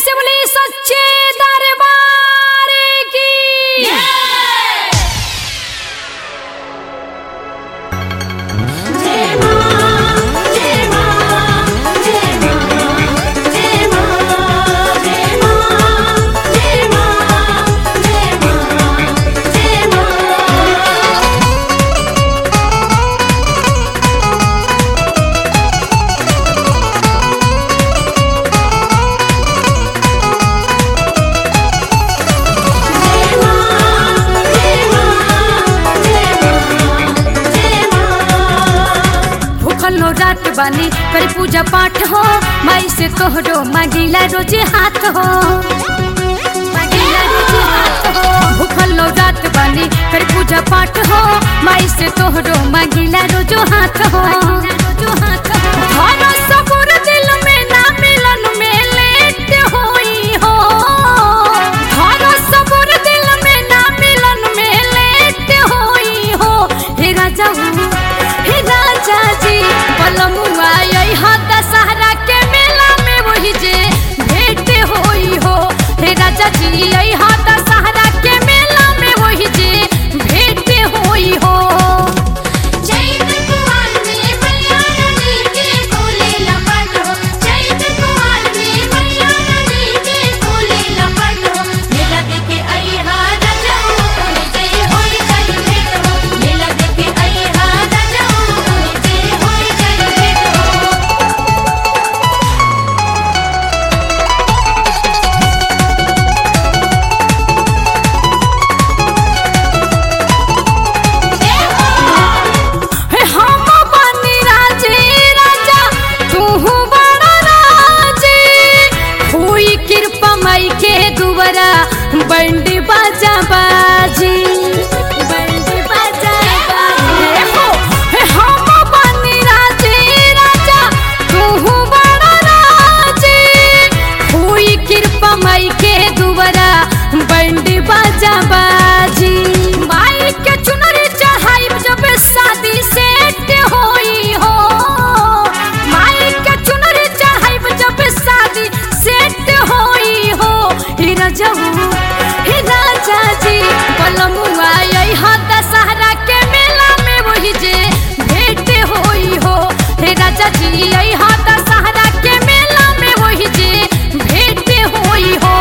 से बोले सच्चे दरबार की रात बानी कर पूजा पाठ हो माई से तोहरो मांगिला रोजे हाथ हो भूखल लो रात बानी कर पूजा पाठ हो माई से तोहरो मांगिला रोजो हाथ हो सबूर दिल में ना मिलन में लेट होई हो सबूर दिल में ना मिलन में लेट होई हो हे राजा जी बलमुआ यहाँ दशहरा के मेला में वही जे भेंट होई हो हे राजा जी यहाँ दशहरा के मेला में वही जे भेंट होई हो बंडी बाजा बाजी बंडी बाजा बाजी हम बनी राजे राजा तू बड़ा राजे हुई कृपा माई के दुबरा बंडी बाजा बाजी माई के चुनरी चढ़ाई जब शादी सेट होई हो माई के चुनरी चढ़ाई जब शादी सेट होई हो हीरा जहू जी बलमुआ यहाँ दशहरा के मेला में वही जे भेंट होई हो हे राजा जी यहाँ दशहरा के मेला में वही जे भेंट होई हो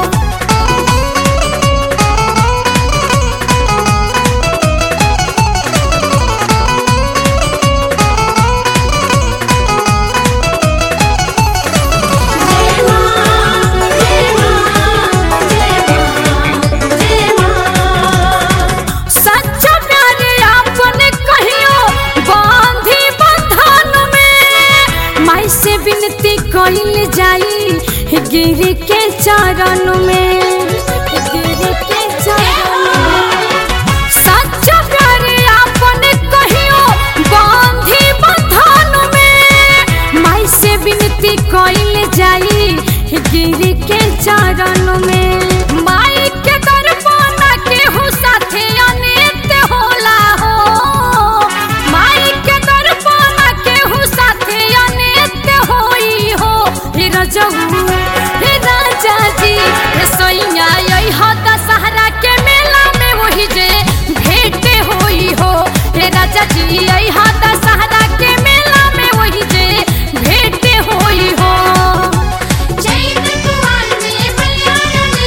कइल जाई गिर के चरण में गिर के चरण सच्चा प्यार आपन कहियो बांधी बंधन में माई से विनती कइल जाई गिर के चरण में माई के दरबार के हो साथे अनेत होला हो माई के दरबार के हो साथे अनेत होई हो हे राजा जी सैया यहाँ दशहरा के मेला में वही जे भेंट होई हो हे राजा जी यहाँ दशहरा के मेला में वही जे भेंट होई हो।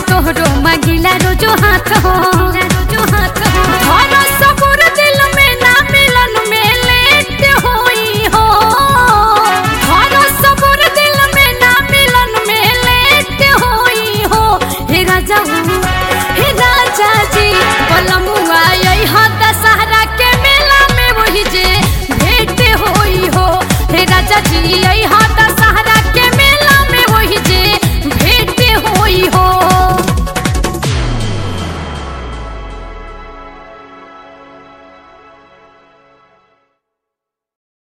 तोहरो मगिला रोजो हाथ हो